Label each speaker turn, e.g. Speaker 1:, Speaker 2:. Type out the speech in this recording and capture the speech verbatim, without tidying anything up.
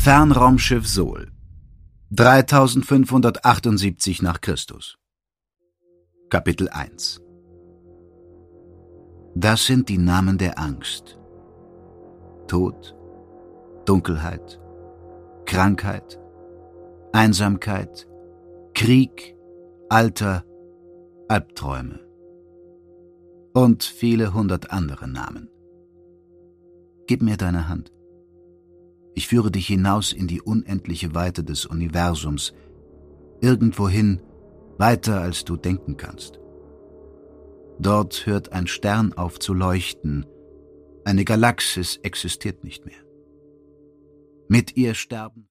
Speaker 1: Fernraumschiff Sol, dreitausendfünfhundertachtundsiebzig nach Christus. Kapitel eins. Das sind die Namen der Angst: Tod, Dunkelheit, Krankheit, Einsamkeit, Krieg, Alter, Albträume und viele hundert andere Namen. Gib mir deine Hand. Ich führe dich hinaus in die unendliche Weite des Universums, irgendwohin, weiter als du denken kannst. Dort hört ein Stern auf zu leuchten, eine Galaxis existiert nicht mehr. Mit ihr sterben